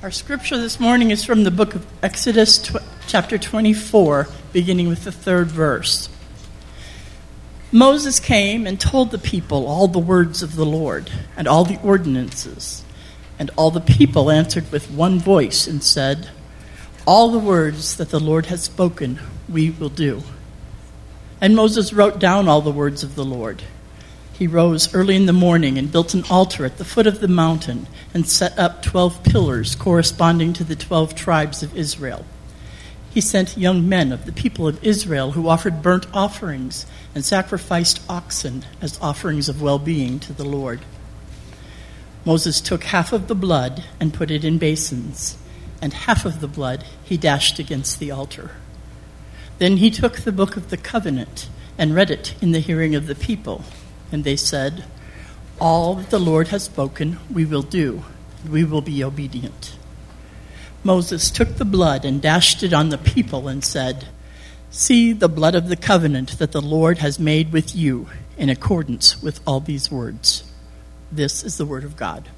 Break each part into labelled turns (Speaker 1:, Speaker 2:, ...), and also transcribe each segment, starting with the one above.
Speaker 1: Our scripture this morning is from the book of Exodus, chapter 24, beginning with the 3rd verse. Moses came and told the people all the words of the Lord and all the ordinances. And all the people answered with one voice and said, "All the words that the Lord has spoken, we will do." And Moses wrote down all the words of the Lord. He rose early in the morning and built an altar at the foot of the mountain and set up 12 pillars corresponding to the 12 tribes of Israel. He sent young men of the people of Israel who offered burnt offerings and sacrificed oxen as offerings of well-being to the Lord. Moses took half of the blood and put it in basins, and half of the blood he dashed against the altar. Then he took the book of the covenant and read it in the hearing of the people. And they said, "All that the Lord has spoken, we will do, and we will be obedient." Moses took the blood and dashed it on the people and said, "See the blood of the covenant that the Lord has made with you in accordance with all these words." This is the word of God.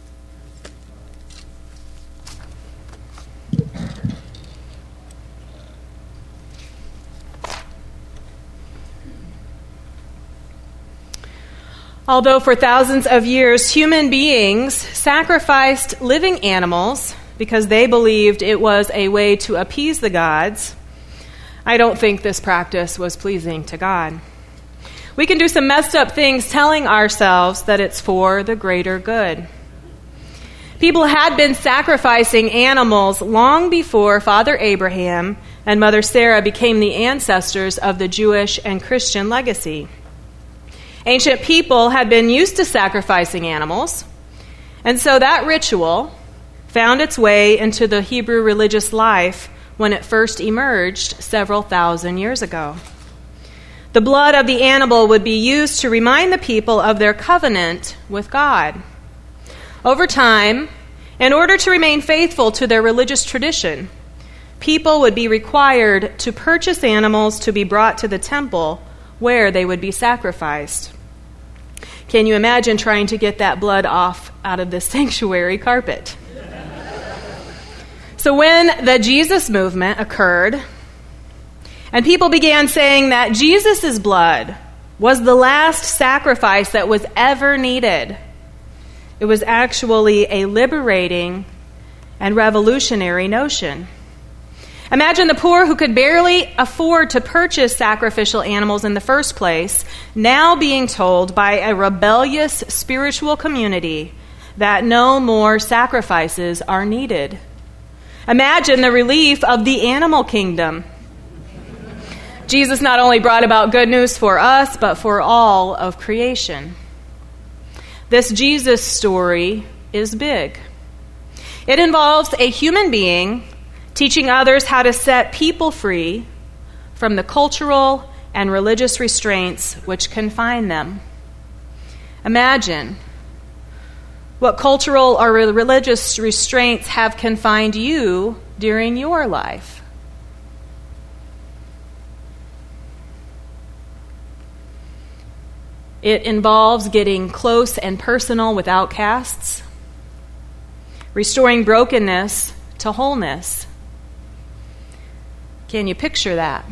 Speaker 2: Although for thousands of years human beings sacrificed living animals because they believed it was a way to appease the gods, I don't think this practice was pleasing to God. We can do some messed up things telling ourselves that it's for the greater good. People had been sacrificing animals long before Father Abraham and Mother Sarah became the ancestors of the Jewish and Christian legacy. Ancient people had been used to sacrificing animals, and so that ritual found its way into the Hebrew religious life when it first emerged several thousand years ago. The blood of the animal would be used to remind the people of their covenant with God. Over time, in order to remain faithful to their religious tradition, people would be required to purchase animals to be brought to the temple where they would be sacrificed. Can you imagine trying to get that blood off out of the sanctuary carpet? So when the Jesus movement occurred, and people began saying that Jesus' blood was the last sacrifice that was ever needed, it was actually a liberating and revolutionary notion. Imagine the poor who could barely afford to purchase sacrificial animals in the first place, now being told by a rebellious spiritual community that no more sacrifices are needed. Imagine the relief of the animal kingdom. Jesus not only brought about good news for us, but for all of creation. This Jesus story is big. It involves a human being teaching others how to set people free from the cultural and religious restraints which confine them. Imagine what cultural or religious restraints have confined you during your life. It involves getting close and personal with outcasts, restoring brokenness to wholeness. Can you picture that?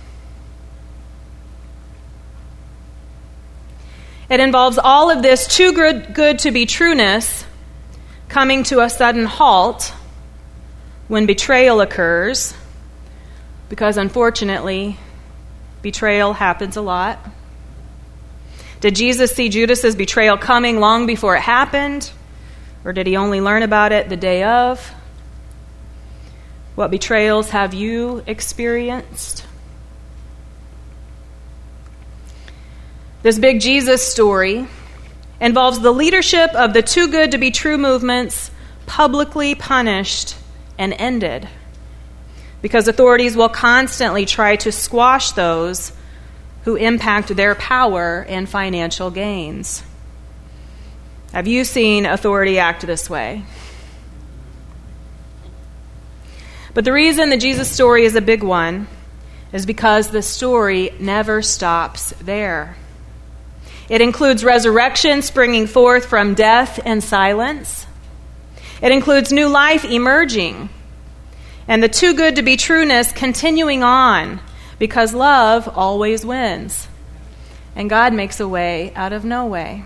Speaker 2: It involves all of this too good to be trueness coming to a sudden halt when betrayal occurs, because unfortunately, betrayal happens a lot. Did Jesus see Judas's betrayal coming long before it happened, or did he only learn about it the day of? What betrayals have you experienced? This big Jesus story involves the leadership of the too good to be true movements publicly punished and ended, because authorities will constantly try to squash those who impact their power and financial gains. Have you seen authority act this way? But the reason the Jesus story is a big one is because the story never stops there. It includes resurrection springing forth from death and silence. It includes new life emerging and the too good to be trueness continuing on, because love always wins and God makes a way out of no way.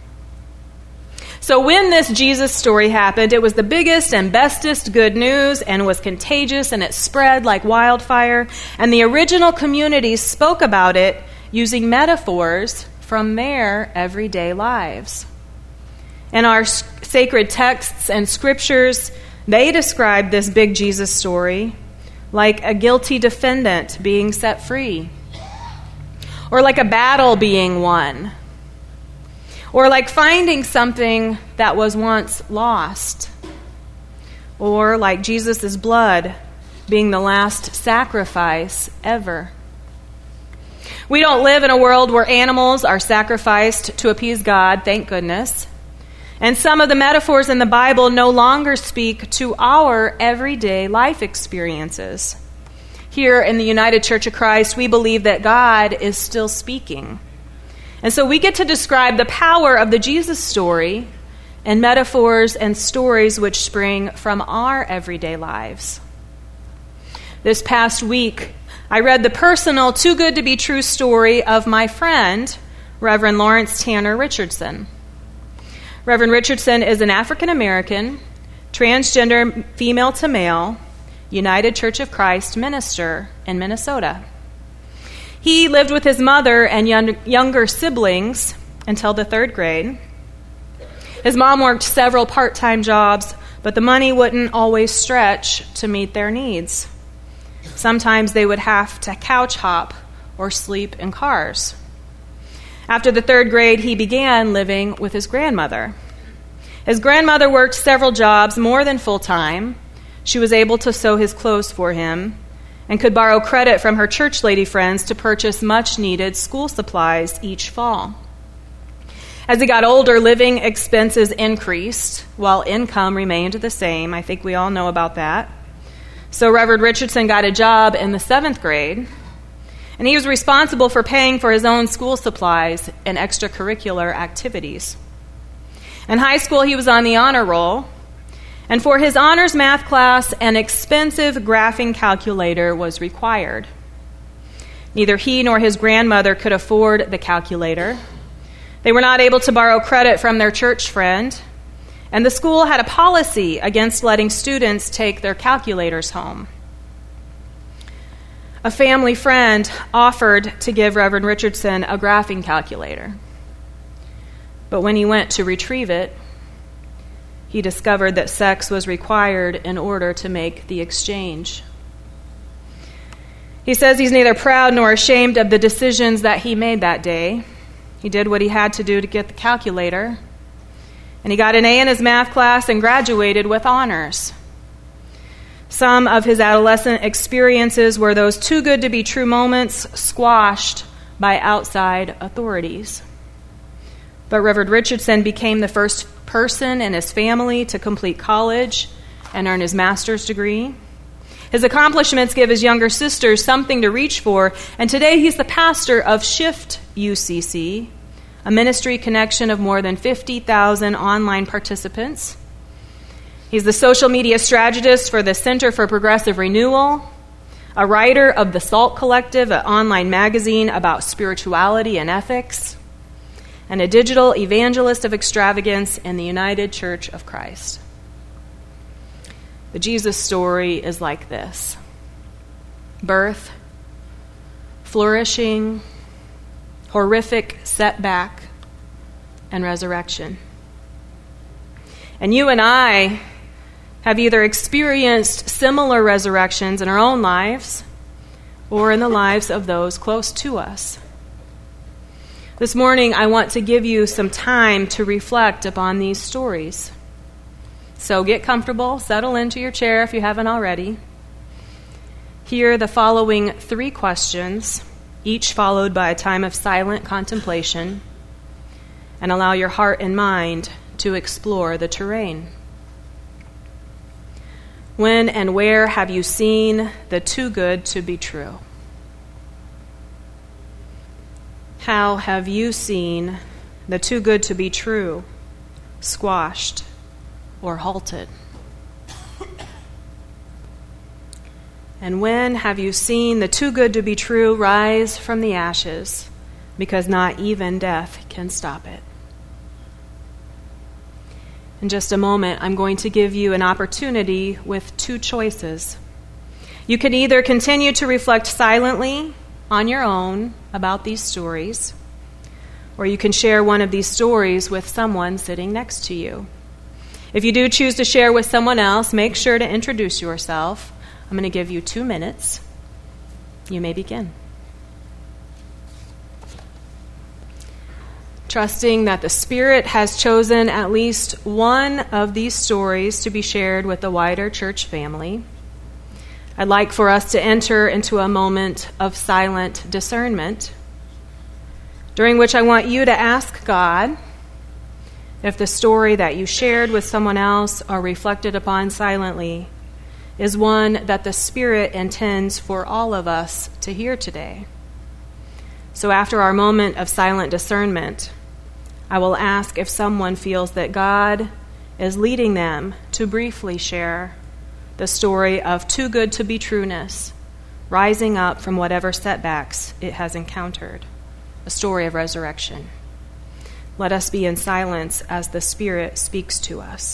Speaker 2: So when this Jesus story happened, it was the biggest and bestest good news and was contagious, and it spread like wildfire. And the original community spoke about it using metaphors from their everyday lives. In our sacred texts and scriptures, they describe this big Jesus story like a guilty defendant being set free, or like a battle being won, or like finding something that was once lost, or like Jesus' blood being the last sacrifice ever. We don't live in a world where animals are sacrificed to appease God, thank goodness. And some of the metaphors in the Bible no longer speak to our everyday life experiences. Here in the United Church of Christ, we believe that God is still speaking. And so we get to describe the power of the Jesus story and metaphors and stories which spring from our everyday lives. This past week, I read the personal, too good to be true story of my friend, Reverend Lawrence Tanner Richardson. Reverend Richardson is an African-American, transgender, female to male, United Church of Christ minister in Minnesota. He lived with his mother and younger siblings until the 3rd grade. His mom worked several part-time jobs, but the money wouldn't always stretch to meet their needs. Sometimes they would have to couch hop or sleep in cars. After the 3rd grade, he began living with his grandmother. His grandmother worked several jobs more than full-time. She was able to sew his clothes for him and could borrow credit from her church lady friends to purchase much-needed school supplies each fall. As he got older, living expenses increased while income remained the same. I think we all know about that. So Reverend Richardson got a job in the 7th grade, and he was responsible for paying for his own school supplies and extracurricular activities. In high school, he was on the honor roll, and for his honors math class, an expensive graphing calculator was required. Neither he nor his grandmother could afford the calculator. They were not able to borrow credit from their church friend, and the school had a policy against letting students take their calculators home. A family friend offered to give Reverend Richardson a graphing calculator, but when he went to retrieve it, he discovered that sex was required in order to make the exchange. He says he's neither proud nor ashamed of the decisions that he made that day. He did what he had to do to get the calculator, and he got an A in his math class and graduated with honors. Some of his adolescent experiences were those too good to be true moments squashed by outside authorities. But Reverend Richardson became the first person in his family to complete college and earn his master's degree. His accomplishments give his younger sisters something to reach for, and today he's the pastor of Shift UCC, a ministry connection of more than 50,000 online participants. He's the social media strategist for the Center for Progressive Renewal, a writer of the SALT Collective, an online magazine about spirituality and ethics, and a digital evangelist of extravagance in the United Church of Christ. The Jesus story is like this: birth, flourishing, horrific setback, and resurrection. And you and I have either experienced similar resurrections in our own lives or in the lives of those close to us. This morning, I want to give you some time to reflect upon these stories. So get comfortable, settle into your chair if you haven't already. Hear the following 3 questions, each followed by a time of silent contemplation, and allow your heart and mind to explore the terrain. When and where have you seen the too good to be true? How have you seen the too good to be true squashed or halted? And when have you seen the too good to be true rise from the ashes, because not even death can stop it? In just a moment, I'm going to give you an opportunity with two choices. You can either continue to reflect silently on your own about these stories, or you can share one of these stories with someone sitting next to you. If you do choose to share with someone else, make sure to introduce yourself. I'm going to give you 2 minutes. You may begin. Trusting that the Spirit has chosen at least one of these stories to be shared with the wider church family, I'd like for us to enter into a moment of silent discernment, during which I want you to ask God if the story that you shared with someone else or reflected upon silently is one that the Spirit intends for all of us to hear today. So after our moment of silent discernment, I will ask if someone feels that God is leading them to briefly share the story of too good to be trueness, rising up from whatever setbacks it has encountered, a story of resurrection. Let us be in silence as the Spirit speaks to us.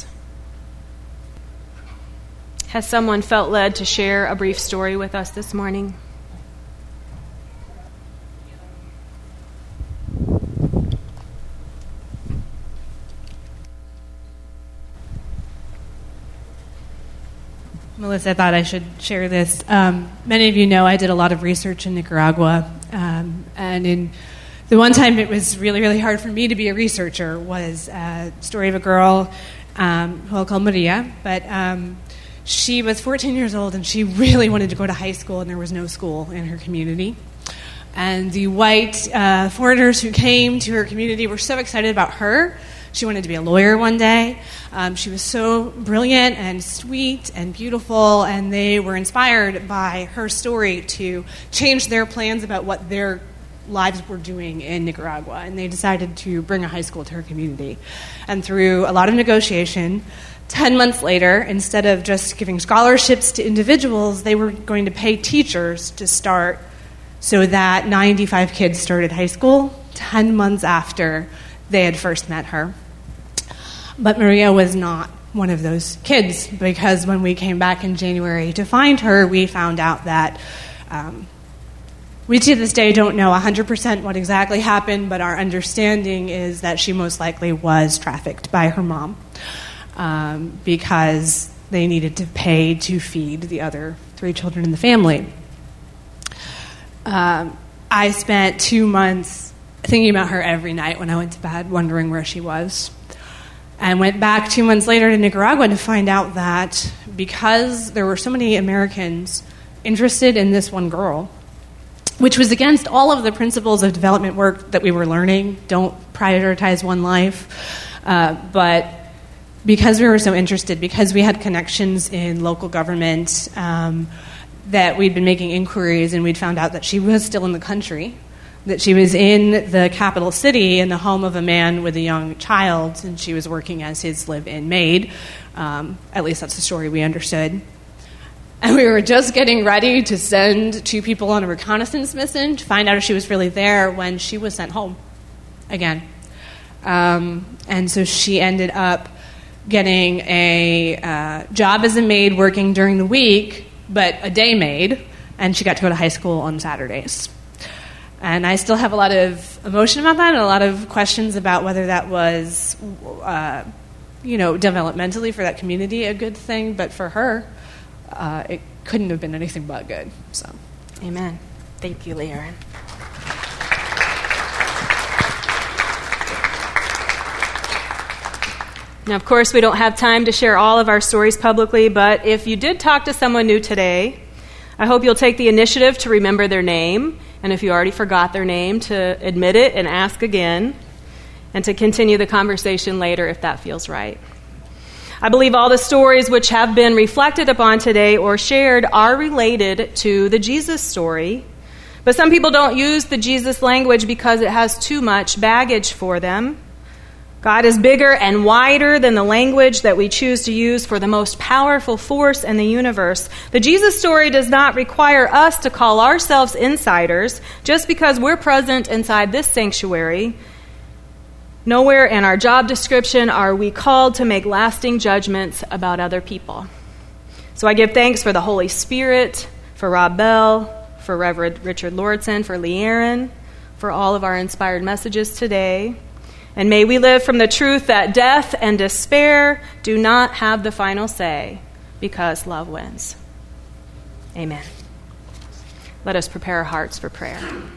Speaker 2: Has someone felt led to share a brief story with us this morning?
Speaker 3: Melissa thought I should share this. Many of you know I did a lot of research in Nicaragua, and in the one time it was really, really hard for me to be a researcher was a story of a girl who I'll call Maria, but she was 14 years old and she really wanted to go to high school, and there was no school in her community. And the white foreigners who came to her community were so excited about her. She wanted to be a lawyer one day. She was so brilliant and sweet and beautiful, and they were inspired by her story to change their plans about what their lives were doing in Nicaragua. And they decided to bring a high school to her community. And through a lot of negotiation, 10 months later, instead of just giving scholarships to individuals, they were going to pay teachers to start, so that 95 kids started high school 10 months after they had first met her. But Maria was not one of those kids, because when we came back in January to find her, we found out that we to this day don't know 100% what exactly happened, but our understanding is that she most likely was trafficked by her mom because they needed to pay to feed the other 3 children in the family. I spent 2 months thinking about her every night when I went to bed, wondering where she was. And went back 2 months later to Nicaragua to find out that because there were so many Americans interested in this one girl, which was against all of the principles of development work that we were learning, don't prioritize one life, but because we were so interested, because we had connections in local government, that we'd been making inquiries, and we'd found out that she was still in the country, that she was in the capital city in the home of a man with a young child, and she was working as his live-in maid. At least that's the story we understood. And we were just getting ready to send 2 people on a reconnaissance mission to find out if she was really there when she was sent home again. And so she ended up getting a job as a maid working during the week, but a day maid, and she got to go to high school on Saturdays. And I still have a lot of emotion about that and a lot of questions about whether that was, developmentally for that community a good thing, but for her, it couldn't have been anything but good. So,
Speaker 2: amen. Thank you, Leanne. Now, of course, we don't have time to share all of our stories publicly, but if you did talk to someone new today, I hope you'll take the initiative to remember their name, and if you already forgot their name, to admit it and ask again, and to continue the conversation later if that feels right. I believe all the stories which have been reflected upon today or shared are related to the Jesus story, but some people don't use the Jesus language because it has too much baggage for them. God is bigger and wider than the language that we choose to use for the most powerful force in the universe. The Jesus story does not require us to call ourselves insiders just because we're present inside this sanctuary. Nowhere in our job description are we called to make lasting judgments about other people. So I give thanks for the Holy Spirit, for Rob Bell, for Reverend Richard Lordson, for Lee Aaron, for all of our inspired messages today. And may we live from the truth that death and despair do not have the final say, because love wins. Amen. Let us prepare our hearts for prayer.